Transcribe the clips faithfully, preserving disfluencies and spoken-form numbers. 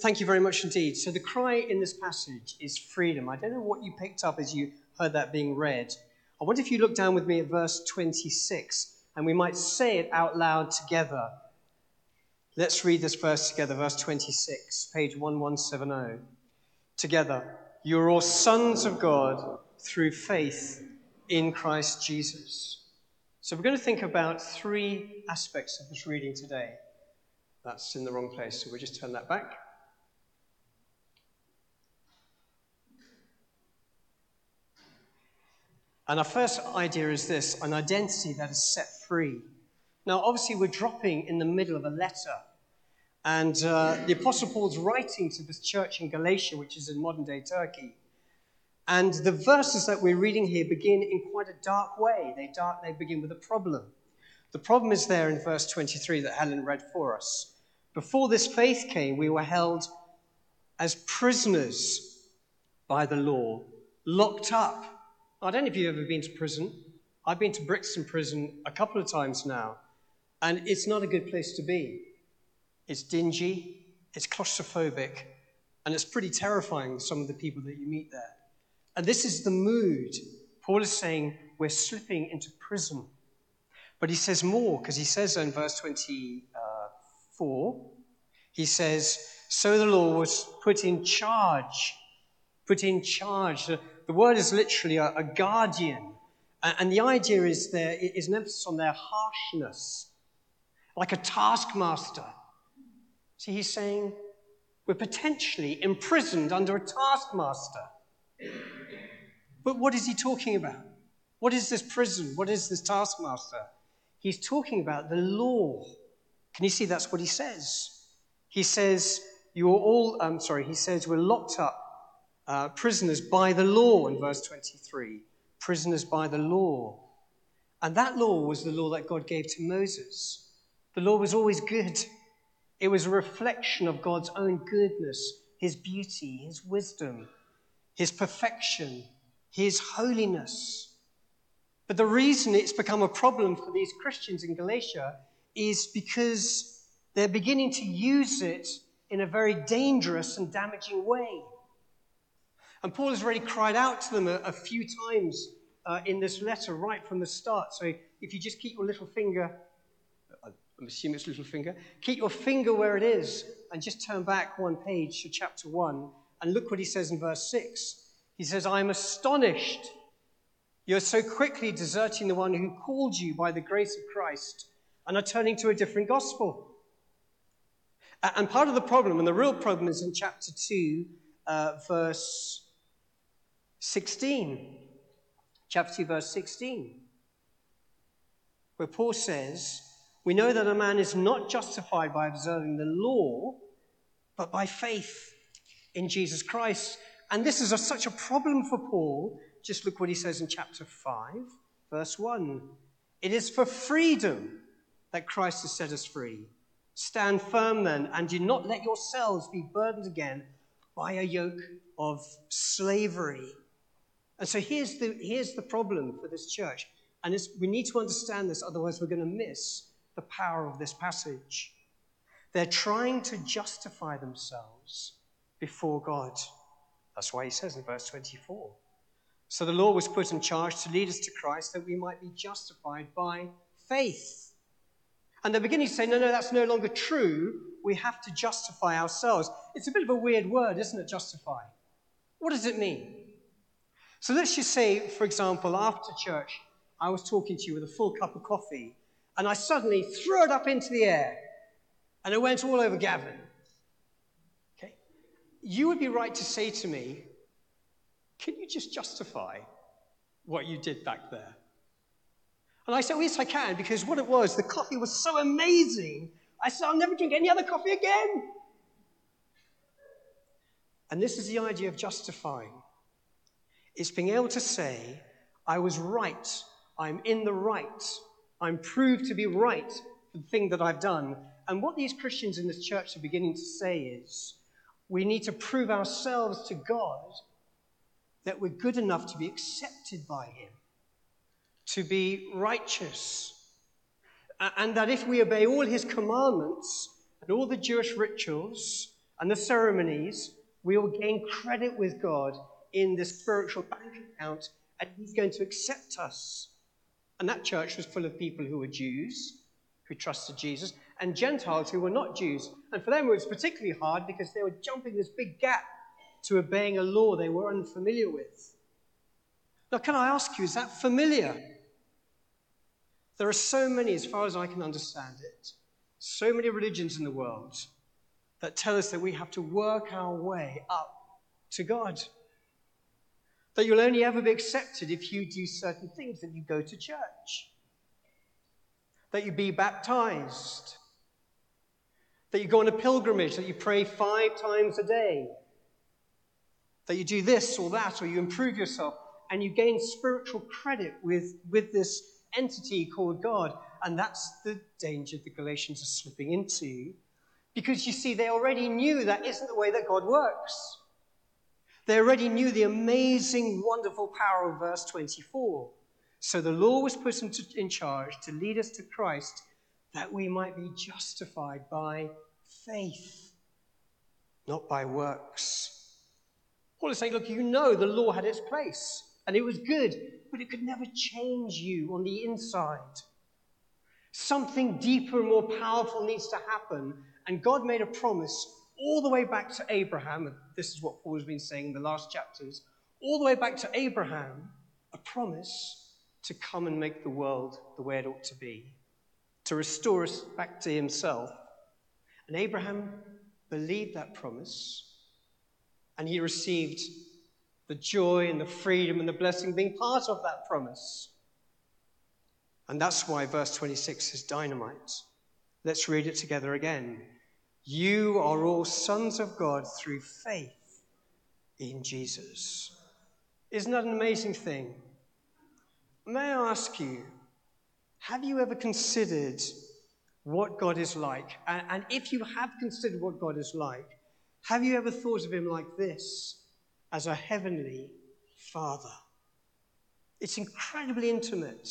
thank you very much indeed. So the cry in this passage is freedom. I don't know what you picked up as you heard that being read. I wonder if you look down with me at verse twenty-six, and we might say it out loud together. Let's read this verse together, verse twenty-six, page eleven seventy. Together, you are all sons of God through faith in Christ Jesus. So we're going to think about three aspects of this reading today. That's in the wrong place, so we'll just turn that back. And our first idea is this, an identity that is set free. Now, obviously, we're dropping in the middle of a letter. And uh, the Apostle Paul's writing to this church in Galatia, which is in modern-day Turkey. And the verses that we're reading here begin in quite a dark way. They, dark, they begin with a problem. The problem is there in verse twenty-three that Helen read for us. Before this faith came, we were held as prisoners by the law, locked up. I don't know if you've ever been to prison. I've been to Brixton Prison a couple of times now, and it's not a good place to be. It's dingy, it's claustrophobic, and it's pretty terrifying, some of the people that you meet there. And this is the mood. Paul is saying we're slipping into prison. But he says more, because he says in verse twenty-four, he says, so the law was put in charge. Put in charge. The, the word is literally a, a guardian. And, and the idea is there is an emphasis on their harshness, like a taskmaster. See, he's saying we're potentially imprisoned under a taskmaster. But what is he talking about? What is this prison? What is this taskmaster? He's talking about the law. Can you see that's what he says? He says, you are all, I'm um, sorry, he says we're locked up, uh, prisoners by the law in verse twenty-three. Prisoners by the law. And that law was the law that God gave to Moses. The law was always good. It was a reflection of God's own goodness, his beauty, his wisdom, his perfection, his holiness. But the reason it's become a problem for these Christians in Galatia is because they're beginning to use it in a very dangerous and damaging way. And Paul has already cried out to them a, a few times uh, in this letter right from the start. So if you just keep your little finger, I'm assuming it's little finger, keep your finger where it is and just turn back one page to chapter one and look what he says in verse six. He says, I am astonished. You're so quickly deserting the one who called you by the grace of Christ and are turning to a different gospel. And part of the problem, and the real problem, is in chapter two, uh, verse sixteen. Chapter two, verse sixteen. Where Paul says, we know that a man is not justified by observing the law, but by faith in Jesus Christ. And this is a, such a problem for Paul. Just look what he says in chapter five, verse one. It is for freedom that Christ has set us free. Stand firm then, and do not let yourselves be burdened again by a yoke of slavery. And so here's the, here's the problem for this church. And it's, we need to understand this, otherwise we're going to miss the power of this passage. They're trying to justify themselves before God. That's why he says in verse twenty-four. So the law was put in charge to lead us to Christ that we might be justified by faith. And they're beginning to say, no, no, that's no longer true. We have to justify ourselves. It's a bit of a weird word, isn't it, justify? What does it mean? So let's just say, for example, after church, I was talking to you with a full cup of coffee, and I suddenly threw it up into the air, and it went all over Gavin. Okay? You would be right to say to me, can you just justify what you did back there? And I said, well, yes, I can, because what it was, the coffee was so amazing. I said, I'll never drink any other coffee again. And this is the idea of justifying. It's being able to say, I was right. I'm in the right. I'm proved to be right for the thing that I've done. And what these Christians in this church are beginning to say is, we need to prove ourselves to God that we're good enough to be accepted by him, to be righteous, and that if we obey all his commandments and all the Jewish rituals and the ceremonies, we will gain credit with God in the spiritual bank account, and he's going to accept us. And that church was full of people who were Jews, who trusted Jesus, and Gentiles who were not Jews. And for them it was particularly hard because they were jumping this big gap to obeying a law they were unfamiliar with. Now, can I ask you, is that familiar? There are so many, as far as I can understand it, so many religions in the world that tell us that we have to work our way up to God. That you'll only ever be accepted if you do certain things, that you go to church, that you be baptized, that you go on a pilgrimage, that you pray five times a day, that you do this or that, or you improve yourself, and you gain spiritual credit with, with this entity called God. And that's the danger the Galatians are slipping into. Because you see, they already knew that isn't the way that God works. They already knew the amazing, wonderful power of verse twenty-four. So the law was put into, in charge to lead us to Christ, that we might be justified by faith, not by works. Paul is saying, look, you know the law had its place, and it was good, but it could never change you on the inside. Something deeper and more powerful needs to happen, and God made a promise all the way back to Abraham, and this is what Paul has been saying in the last chapters, all the way back to Abraham, a promise to come and make the world the way it ought to be, to restore us back to himself. And Abraham believed that promise, and he received the joy and the freedom and the blessing being part of that promise. And that's why verse twenty-six is dynamite. Let's read it together again. You are all sons of God through faith in Jesus. Isn't that an amazing thing? May I ask you, have you ever considered what God is like? And, and if you have considered what God is like, have you ever thought of him like this, as a heavenly Father? It's incredibly intimate.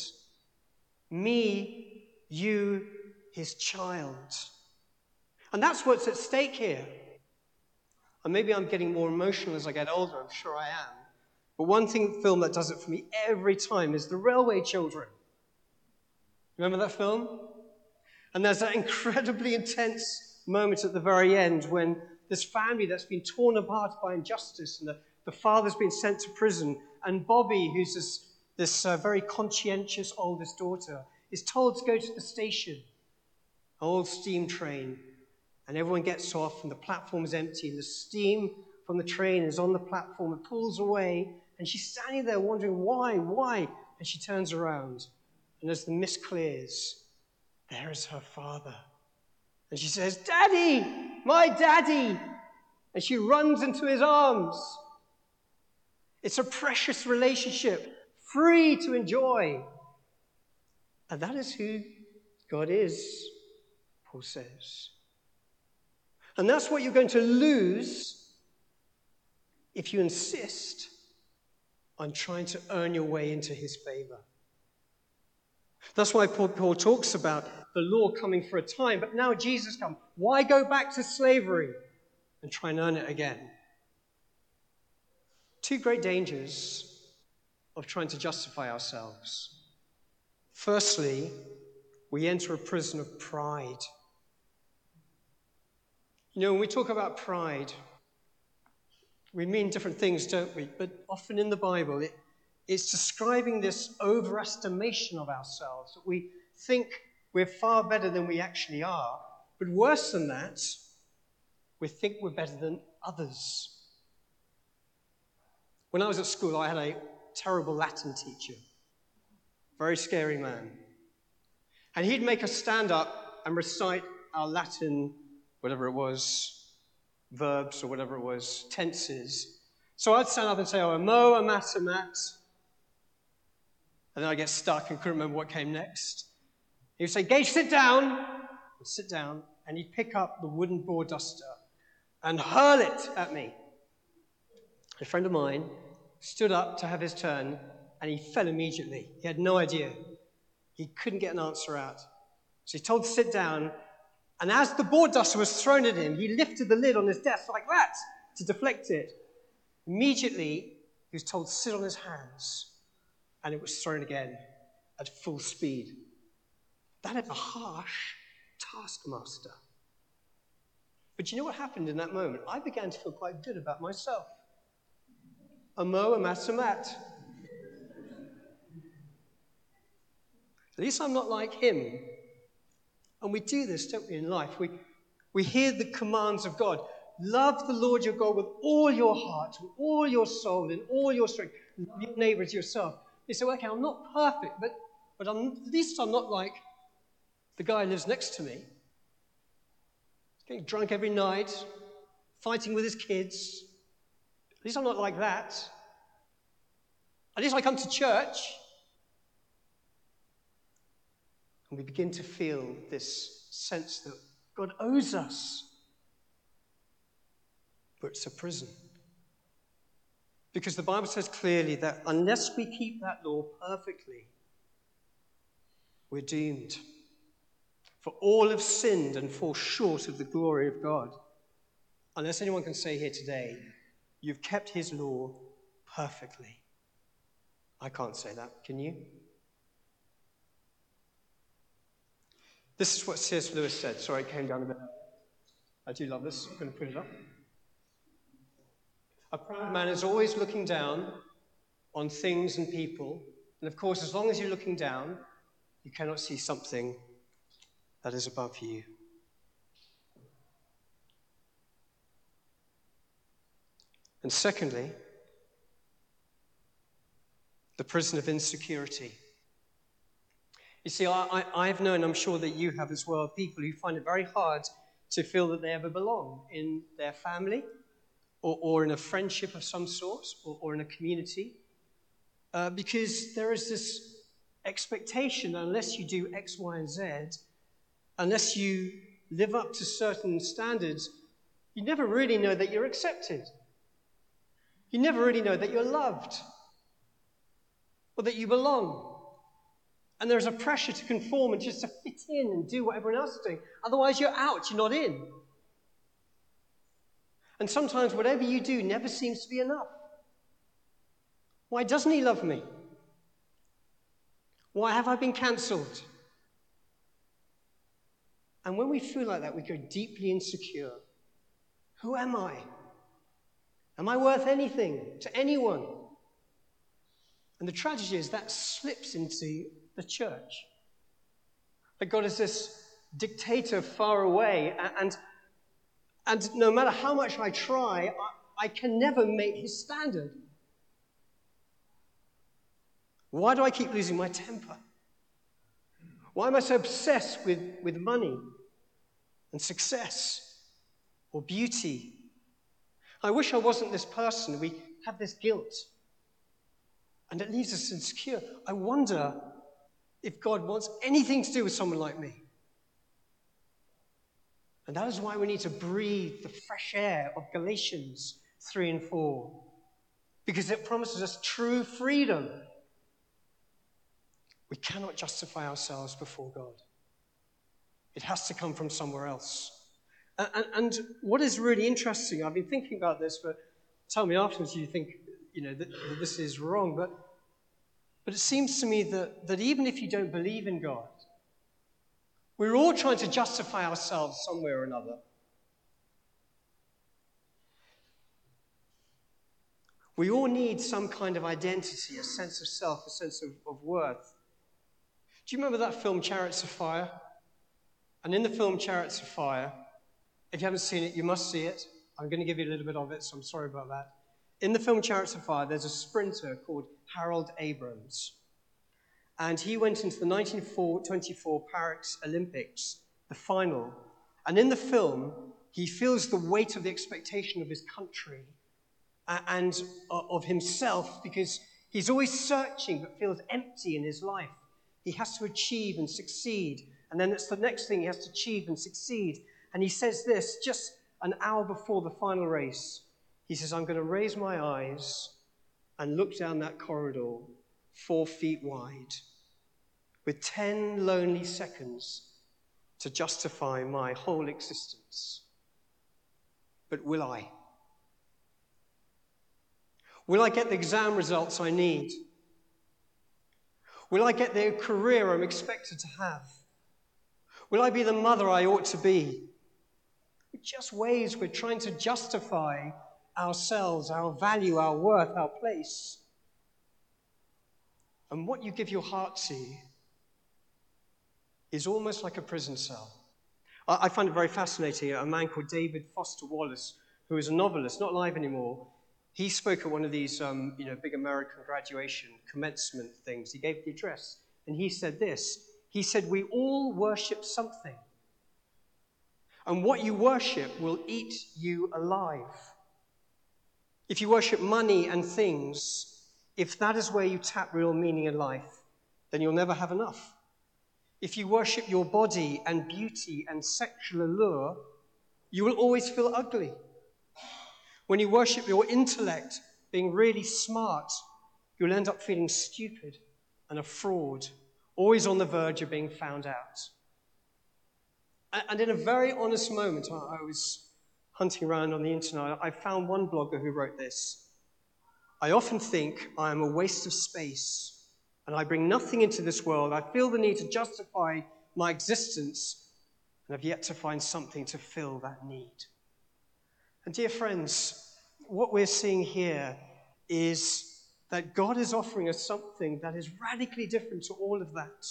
Me, you, his child. And that's what's at stake here. And maybe I'm getting more emotional as I get older, I'm sure I am. But one thing, film that does it for me every time is The Railway Children. Remember that film? And there's that incredibly intense moment at the very end when this family that's been torn apart by injustice, and the, the father's been sent to prison, and Bobby, who's this, this uh, very conscientious oldest daughter, is told to go to the station, an old steam train, and everyone gets off, and the platform is empty, and the steam from the train is on the platform. It pulls away, and she's standing there wondering why, why? And she turns around, and as the mist clears, there is her father. And she says, "Daddy, my daddy!" And she runs into his arms. It's a precious relationship, free to enjoy. And that is who God is, Paul says. And that's what you're going to lose if you insist on trying to earn your way into his favor. That's why Paul, Paul talks about the law coming for a time, but now Jesus comes. Why go back to slavery and try and earn it again? Two great dangers of trying to justify ourselves. Firstly, we enter a prison of pride. You know, when we talk about pride, we mean different things, don't we? But often in the Bible, it, it's describing this overestimation of ourselves, that we think we're far better than we actually are. But worse than that, we think we're better than others. When I was at school, I had a terrible Latin teacher, very scary man. And he'd make us stand up and recite our Latin, whatever it was, verbs or whatever it was, tenses. So I'd stand up and say, oh, amo, amat, amat. And then I'd get stuck and couldn't remember what came next. He would say, Gage, sit down. I'd sit down, and he'd pick up the wooden board duster and hurl it at me. A friend of mine stood up to have his turn, and he fell immediately. He had no idea. He couldn't get an answer out. So he told to sit down, And as the board duster was thrown at him, he lifted the lid on his desk like that to deflect it. Immediately, he was told to sit on his hands, and it was thrown again at full speed. That is a harsh taskmaster. But you know what happened in that moment? I began to feel quite good about myself. Amo amatamat. At least I'm not like him. And we do this, don't we, in life? We, we hear the commands of God. Love the Lord your God with all your heart, with all your soul, and all your strength. Love your neighbor as yourself. You say, well, okay, I'm not perfect, but, but I'm, at least I'm not like the guy who lives next to me. He's getting drunk every night, fighting with his kids. At least I'm not like that. At least I come to church. And we begin to feel this sense that God owes us. But it's a prison. Because the Bible says clearly that unless we keep that law perfectly, we're doomed. For all have sinned and fall short of the glory of God. Unless anyone can say here today, you've kept his law perfectly. I can't say that, can you? This is what C S Lewis said. Sorry, it came down a bit. I do love this. I'm going to put it up. A proud man is always looking down on things and people. And of course, as long as you're looking down, you cannot see something that is above you. And secondly, the prison of insecurity. You see, I, I, I've known, I'm sure that you have as well, people who find it very hard to feel that they ever belong in their family or, or in a friendship of some sort or, or in a community uh, because there is this expectation that unless you do X, Y, and Z, unless you live up to certain standards, you never really know that you're accepted. You never really know that you're loved or that you belong. And there's a pressure to conform and just to fit in and do what everyone else is doing. Otherwise, you're out, you're not in. And sometimes whatever you do never seems to be enough. Why doesn't he love me? Why have I been cancelled? And when we feel like that, we go deeply insecure. Who am I? Am I worth anything to anyone? And the tragedy is that slips into the church. That God is this dictator far away, and, and no matter how much I try, I, I can never make his standard. Why do I keep losing my temper? Why am I so obsessed with, with money and success or beauty? I wish I wasn't this person. We have this guilt. And it leaves us insecure. I wonder if God wants anything to do with someone like me. And that is why we need to breathe the fresh air of Galatians three and four. Because it promises us true freedom. We cannot justify ourselves before God. It has to come from somewhere else. And, and, and what is really interesting, I've been thinking about this, but tell me afterwards you think, you know, that, that this is wrong. But, but it seems to me that, that even if you don't believe in God, we're all trying to justify ourselves somewhere or another. We all need some kind of identity, a sense of self, a sense of, of worth. Do you remember that film, Chariots of Fire? And in the film Chariots of Fire, if you haven't seen it, you must see it. I'm going to give you a little bit of it, so I'm sorry about that. In the film Chariots of Fire, there's a sprinter called Harold Abrams. And he went into the nineteen twenty-four Paris Olympics, the final. And in the film, he feels the weight of the expectation of his country and of himself, because he's always searching but feels empty in his life. He has to achieve and succeed. And then it's the next thing he has to achieve and succeed. And he says this just an hour before the final race. He says, I'm going to raise my eyes and look down that corridor four feet wide with ten lonely seconds to justify my whole existence. But will I? Will I get the exam results I need? Will I get the career I'm expected to have? Will I be the mother I ought to be? Just ways we're trying to justify ourselves, our value, our worth, our place. And what you give your heart to is almost like a prison cell. I find it very fascinating. A man called David Foster Wallace, who is a novelist, not alive anymore, he spoke at one of these um, you know, big American graduation commencement things. He gave the address, and he said this. He said, "We all worship something, and what you worship will eat you alive. If you worship money and things, if that is where you tap real meaning in life, then you'll never have enough. If you worship your body and beauty and sexual allure, you will always feel ugly. When you worship your intellect, being really smart, you'll end up feeling stupid and a fraud, always on the verge of being found out." And in a very honest moment, I was hunting around on the internet, I found one blogger who wrote this. "I often think I am a waste of space, and I bring nothing into this world. I feel the need to justify my existence, and have yet to find something to fill that need." And dear friends, what we're seeing here is that God is offering us something that is radically different to all of that.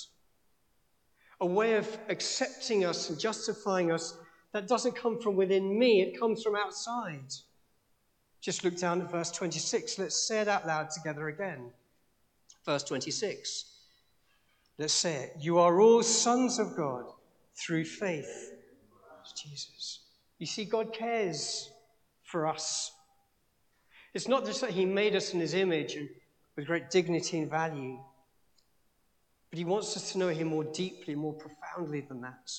A way of accepting us and justifying us that doesn't come from within me, it comes from outside. Just look down at verse twenty-six. Let's say it out loud together again. Verse twenty-six. Let's say it. "You are all sons of God through faith in Jesus." You see, God cares for us. It's not just that he made us in his image and with great dignity and value, but he wants us to know him more deeply, more profoundly than that.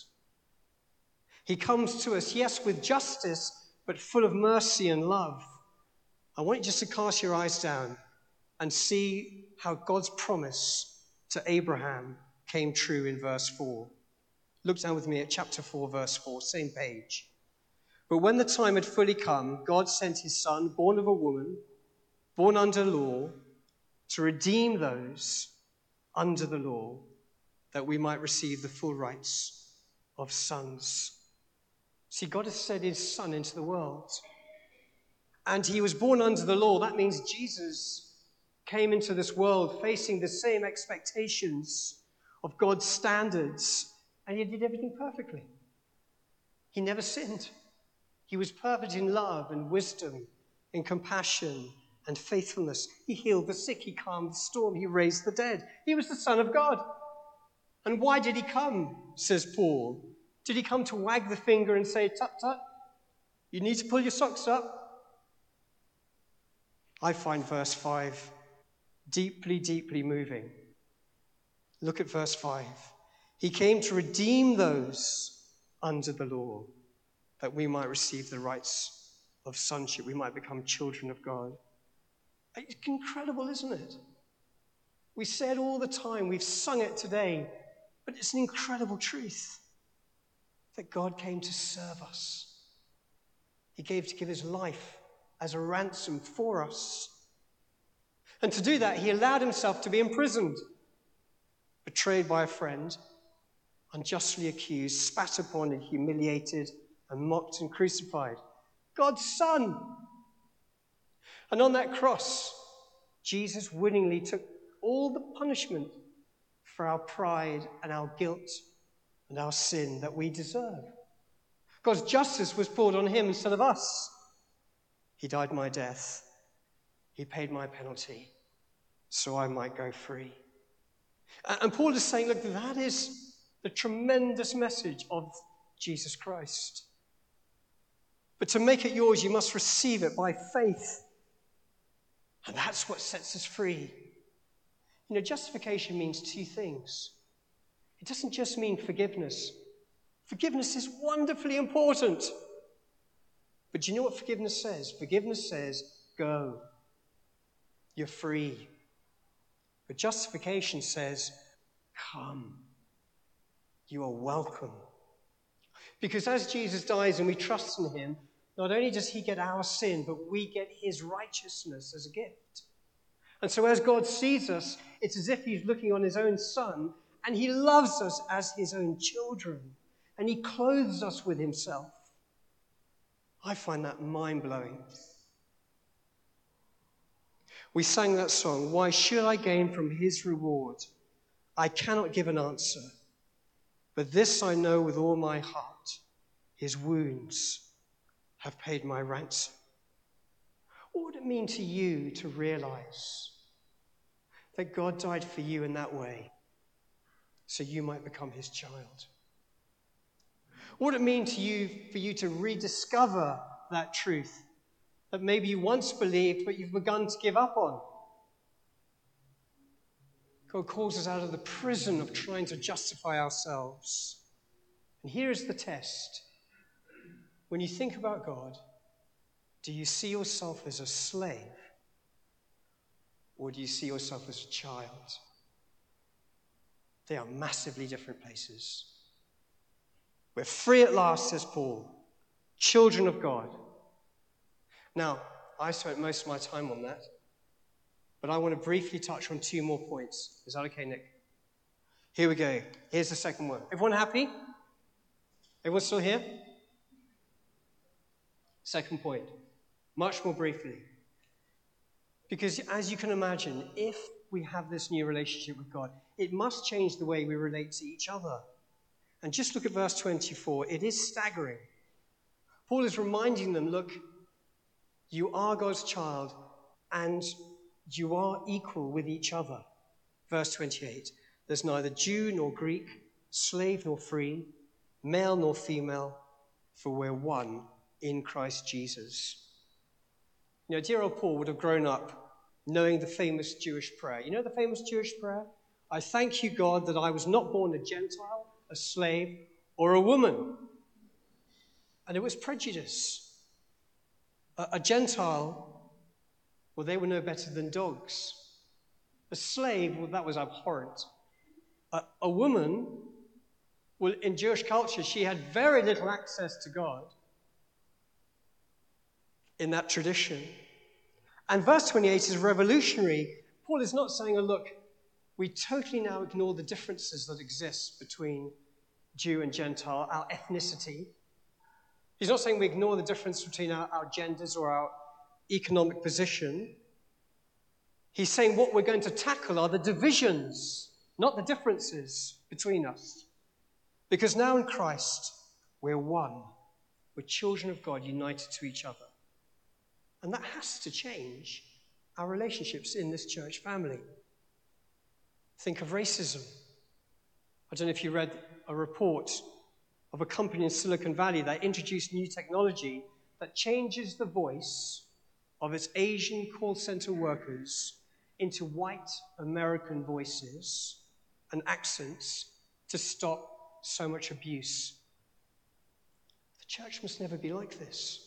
He comes to us, yes, with justice, but full of mercy and love. I want you just to cast your eyes down and see how God's promise to Abraham came true in verse four. Look down with me at chapter four, verse four, same page. "But when the time had fully come, God sent his son, born of a woman, born under law, to redeem those under the law, that we might receive the full rights of sons." See, God has sent his son into the world. And he was born under the law. That means Jesus came into this world facing the same expectations of God's standards, and he did everything perfectly. He never sinned. He was perfect in love and wisdom, in compassion and faithfulness. He healed the sick. He calmed the storm. He raised the dead. He was the Son of God. And why did he come, says Paul? Did he come to wag the finger and say, "Tut, tut, you need to pull your socks up"? I find verse five deeply, deeply moving. Look at verse five. "He came to redeem those under the law, that we might receive the rights of sonship, we might become children of God." It's incredible, isn't it? We say it all the time, we've sung it today, but it's an incredible truth that God came to serve us. He gave to give his life as a ransom for us. And to do that, he allowed himself to be imprisoned, betrayed by a friend, unjustly accused, spat upon and humiliated, and mocked and crucified. God's Son. And on that cross, Jesus willingly took all the punishment for our pride and our guilt and our sin that we deserve. God's justice was poured on him instead of us. He died my death. He paid my penalty so I might go free. And Paul is saying, look, that is the tremendous message of Jesus Christ. But to make it yours, you must receive it by faith. And that's what sets us free. You know, justification means two things. It doesn't just mean forgiveness. Forgiveness is wonderfully important. But do you know what forgiveness says? Forgiveness says, go. You're free. But justification says, come. You are welcome. Because as Jesus dies and we trust in him, not only does he get our sin, but we get his righteousness as a gift. And so as God sees us, it's as if he's looking on his own son, and he loves us as his own children, and he clothes us with himself. I find that mind-blowing. We sang that song, "Why should I gain from his reward? I cannot give an answer. But this I know with all my heart, his wounds have paid my ransom." What would it mean to you to realize that God died for you in that way so you might become his child? What would it mean to you for you to rediscover that truth that maybe you once believed but you've begun to give up on? God calls us out of the prison of trying to justify ourselves. And here is the test. When you think about God, do you see yourself as a slave? Or do you see yourself as a child? They are massively different places. We're free at last, says Paul, children of God. Now, I spent most of my time on that, but I want to briefly touch on two more points. Is that okay, Nick? Here we go. Here's the second one. Everyone happy? Everyone still here? Second point, much more briefly. Because as you can imagine, if we have this new relationship with God, it must change the way we relate to each other. And just look at verse twenty-four. It is staggering. Paul is reminding them, look, you are God's child and you are equal with each other. Verse twenty-eight. There's neither Jew nor Greek, slave nor free, male nor female, for we're one in Christ Jesus. You know, dear old Paul would have grown up knowing the famous Jewish prayer. You know the famous Jewish prayer? I thank you, God, that I was not born a Gentile, a slave, or a woman. And it was prejudice. A, a Gentile, well, they were no better than dogs. A slave, well, that was abhorrent. A, a woman, well, in Jewish culture, she had very little access to God in that tradition. And verse twenty-eight is revolutionary. Paul is not saying, oh, look, we totally now ignore the differences that exist between Jew and Gentile, our ethnicity. He's not saying we ignore the difference between our, our genders or our economic position. He's saying what we're going to tackle are the divisions, not the differences between us. Because now in Christ, we're one. We're children of God united to each other. And that has to change our relationships in this church family. Think of racism. I don't know if you read a report of a company in Silicon Valley that introduced new technology that changes the voice of its Asian call center workers into white American voices and accents to stop so much abuse. The church must never be like this.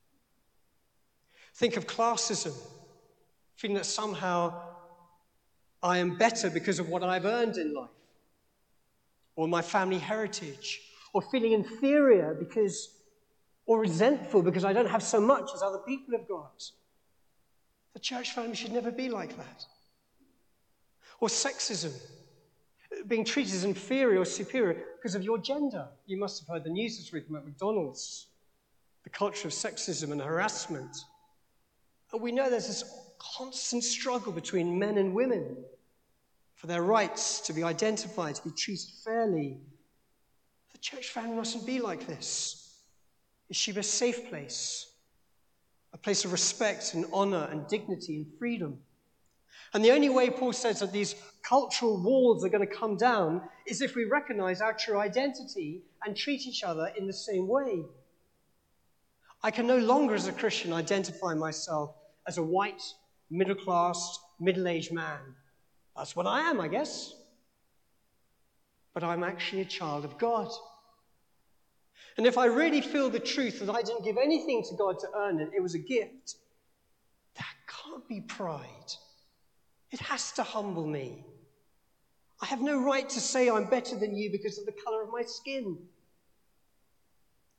Think of classism, feeling that somehow I am better because of what I've earned in life, or my family heritage, or feeling inferior because, or resentful because I don't have so much as other people have got. The church family should never be like that. Or sexism, being treated as inferior or superior because of your gender. You must have heard the news this week about McDonald's, the culture of sexism and harassment. And we know there's this constant struggle between men and women for their rights to be identified, to be treated fairly. The church family mustn't be like this. It should be a safe place, a place of respect and honor and dignity and freedom. And the only way Paul says that these cultural walls are going to come down is if we recognize our true identity and treat each other in the same way. I can no longer, as a Christian, identify myself as a white, middle-class, middle-aged man. That's what I am, I guess. But I'm actually a child of God. And if I really feel the truth that I didn't give anything to God to earn it, it was a gift, that can't be pride. It has to humble me. I have no right to say I'm better than you because of the color of my skin.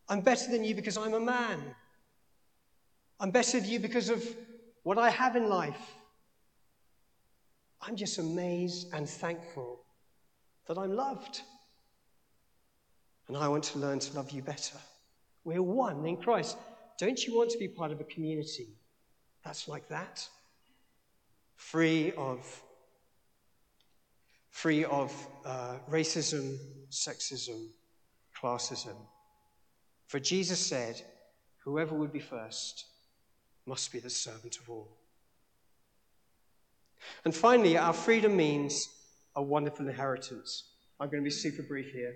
I'm better than you because I'm a man. I'm better than you because of what I have in life. I'm just amazed and thankful that I'm loved. And I want to learn to love you better. We're one in Christ. Don't you want to be part of a community that's like that? Free of, free of uh, racism, sexism, classism. For Jesus said, whoever would be first must be the servant of all. And finally, our freedom means a wonderful inheritance. I'm going to be super brief here.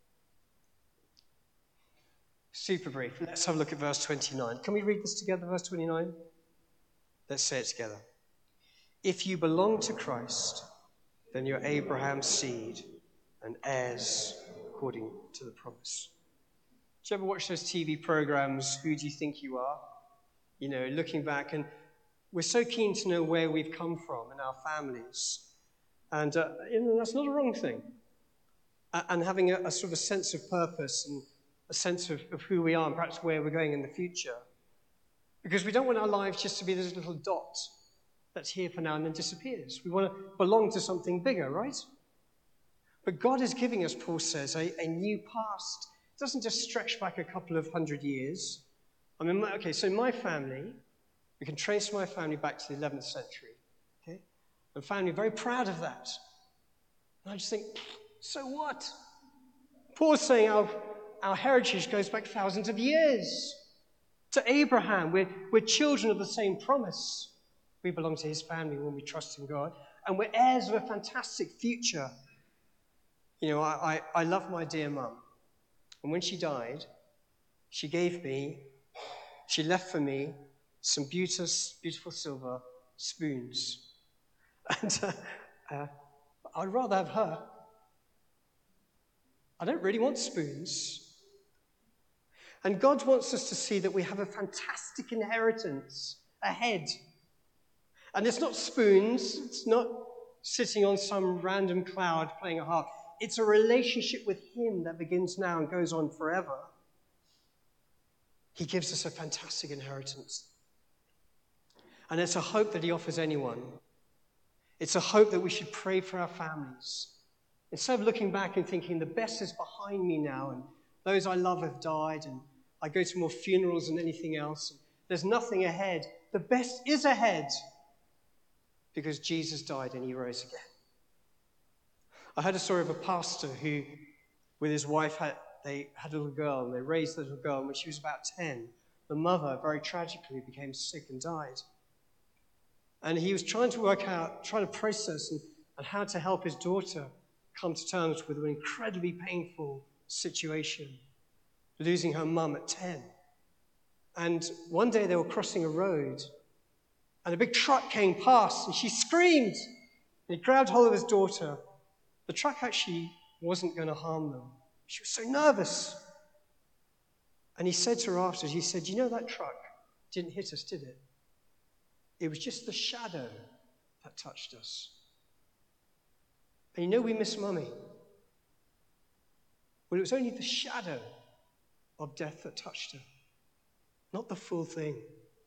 Super brief. Let's have a look at verse twenty-nine. Can we read this together, verse twenty-nine? Let's say it together. If you belong to Christ, then you're Abraham's seed and heirs according to the promise. Do you ever watch those T V programs, Who Do You Think You Are? You know, looking back, and we're so keen to know where we've come from and our families. And uh, you know, that's not a wrong thing. Uh, and having a, a sort of a sense of purpose and a sense of, of who we are and perhaps where we're going in the future. Because we don't want our lives just to be this little dot that's here for now and then disappears. We want to belong to something bigger, right? But God is giving us, Paul says, a, a new past. It doesn't just stretch back a couple of hundred years. I mean, my, okay, so my family, we can trace my family back to the eleventh century. Okay? And family very proud of that. And I just think, so what? Paul's saying our, our heritage goes back thousands of years. To Abraham, we're, we're children of the same promise. We belong to his family when we trust in God. And we're heirs of a fantastic future. You know, I, I, I love my dear mum. And when she died, she gave me, she left for me some beautiful, beautiful silver spoons. And uh, uh, I'd rather have her. I don't really want spoons. And God wants us to see that we have a fantastic inheritance ahead. And it's not spoons. It's not sitting on some random cloud playing a harp. It's a relationship with him that begins now and goes on forever. He gives us a fantastic inheritance. And it's a hope that he offers anyone. It's a hope that we should pray for our families. Instead of looking back and thinking the best is behind me now and those I love have died and I go to more funerals than anything else. There's nothing ahead. The best is ahead because Jesus died and he rose again. I heard a story of a pastor who, with his wife, had, they had a little girl and they raised the little girl. And when she was about ten, the mother, very tragically, became sick and died. And he was trying to work out, trying to process and, and how to help his daughter come to terms with an incredibly painful situation, losing her mum at ten. And one day they were crossing a road and a big truck came past and she screamed. And he grabbed hold of his daughter. The truck actually wasn't going to harm them. She was so nervous. And he said to her afterwards, he said, you know that truck didn't hit us, did it? It was just the shadow that touched us. And you know we miss Mummy. Well, it was only the shadow of death that touched her, not the full thing.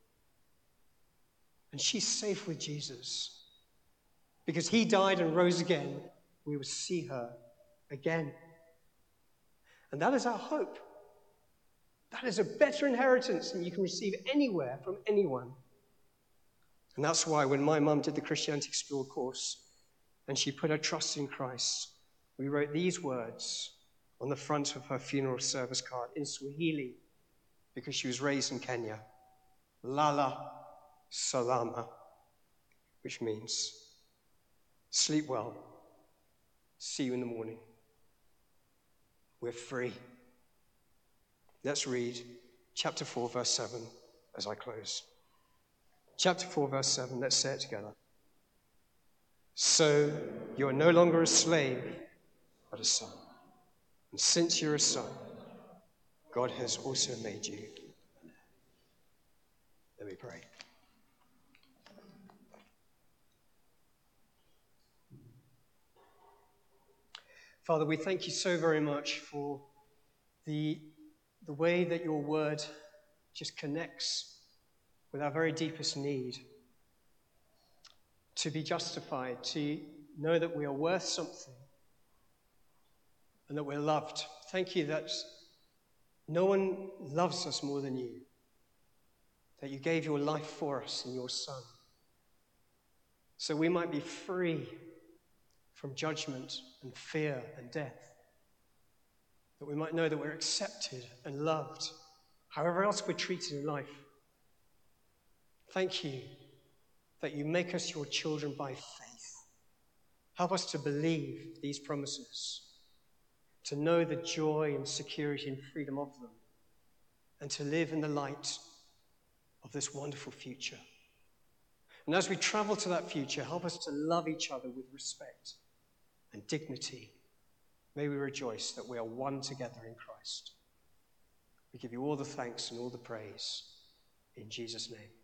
And she's safe with Jesus. Because he died and rose again, we will see her again. And that is our hope. That is a better inheritance than you can receive anywhere from anyone. And that's why when my mum did the Christianity Explored course and she put her trust in Christ, we wrote these words on the front of her funeral service card in Swahili because she was raised in Kenya. Lala Salama, which means sleep well. See you in the morning. We're free. Let's read chapter four, verse seven as I close. Chapter four, verse seven, let's say it together. So you are no longer a slave, but a son. And since you're a son, God has also made you. Let me pray. Father, we thank you so very much for the the way that your word just connects with our very deepest need to be justified, to know that we are worth something and that we're loved. Thank you that no one loves us more than you, that you gave your life for us in your Son, so we might be free from judgment and fear and death, that we might know that we're accepted and loved, however else we're treated in life. Thank you that you make us your children by faith. Help us to believe these promises, to know the joy and security and freedom of them, and to live in the light of this wonderful future. And as we travel to that future, help us to love each other with respect and dignity. May we rejoice that we are one together in Christ. We give you all the thanks and all the praise in Jesus' name.